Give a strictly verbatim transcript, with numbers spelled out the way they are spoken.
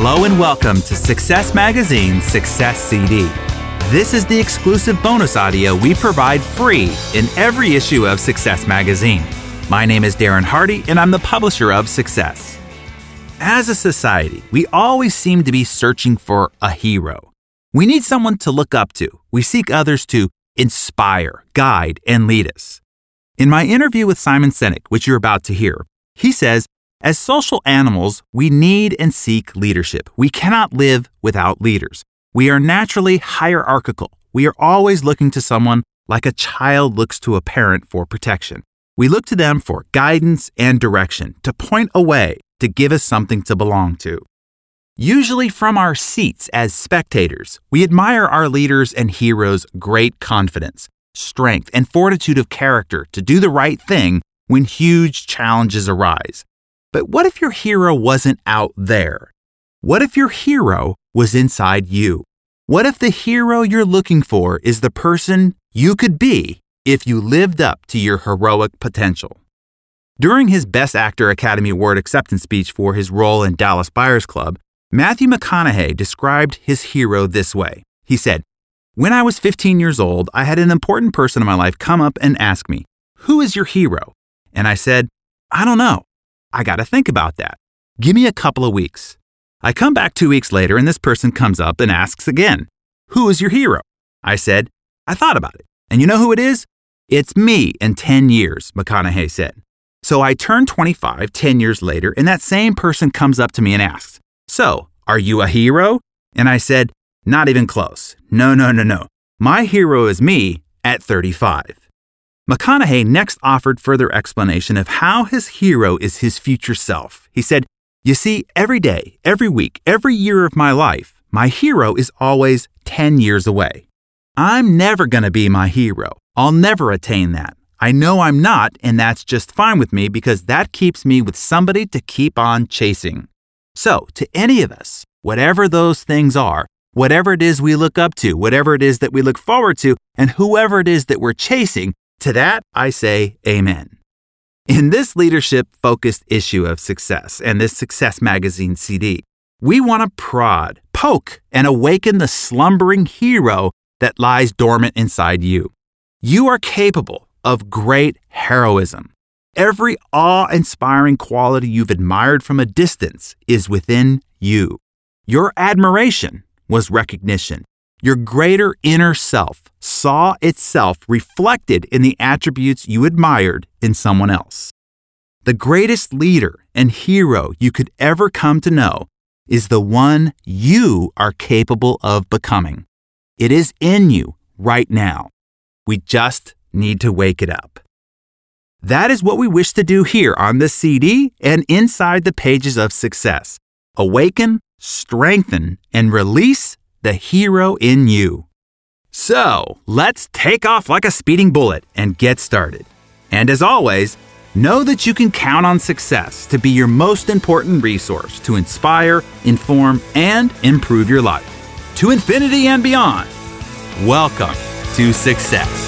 Hello and welcome to Success Magazine's Success C D. This is the exclusive bonus audio we provide free in every issue of Success Magazine. My name is Darren Hardy, and I'm the publisher of Success. As a society, we always seem to be searching for a hero. We need someone to look up to. We seek others to inspire, guide, and lead us. In my interview with Simon Sinek, which you're about to hear, he says, as social animals, we need and seek leadership. We cannot live without leaders. We are naturally hierarchical. We are always looking to someone like a child looks to a parent for protection. We look to them for guidance and direction, to point a way, to give us something to belong to. Usually from our seats as spectators, we admire our leaders and heroes' great confidence, strength, and fortitude of character to do the right thing when huge challenges arise. But what if your hero wasn't out there? What if your hero was inside you? What if the hero you're looking for is the person you could be if you lived up to your heroic potential? During his Best Actor Academy Award acceptance speech for his role in Dallas Buyers Club, Matthew McConaughey described his hero this way. He said, "When I was fifteen years old, I had an important person in my life come up and ask me, 'Who is your hero?' And I said, 'I don't know. I got to think about that. Give me a couple of weeks.' I come back two weeks later and this person comes up and asks again, 'Who is your hero?' I said, 'I thought about it. And you know who it is? It's me in ten years, McConaughey said. So I turned twenty-five ten years later and that same person comes up to me and asks, 'So, are you a hero?' And I said, 'Not even close. No, no, no, no. My hero is me at thirty-five. McConaughey next offered further explanation of how his hero is his future self. He said, 'You see, every day, every week, every year of my life, my hero is always ten years away. I'm never going to be my hero. I'll never attain that. I know I'm not, and that's just fine with me because that keeps me with somebody to keep on chasing.' So, to any of us, whatever those things are, whatever it is we look up to, whatever it is that we look forward to, and whoever it is that we're chasing, to that I say amen." In this leadership-focused issue of Success and this Success Magazine C D, we want to prod, poke, and awaken the slumbering hero that lies dormant inside you. You are capable of great heroism. Every awe-inspiring quality you've admired from a distance is within you. Your admiration was recognition. Your greater inner self saw itself reflected in the attributes you admired in someone else. The greatest leader and hero you could ever come to know is the one you are capable of becoming. It is in you right now. We just need to wake it up. That is what we wish to do here on the C D and inside the pages of Success. Awaken, strengthen, and release the hero in you. So, let's take off like a speeding bullet and get started. And as always, know that you can count on Success to be your most important resource to inspire, inform, and improve your life. To infinity and beyond. Welcome to Success.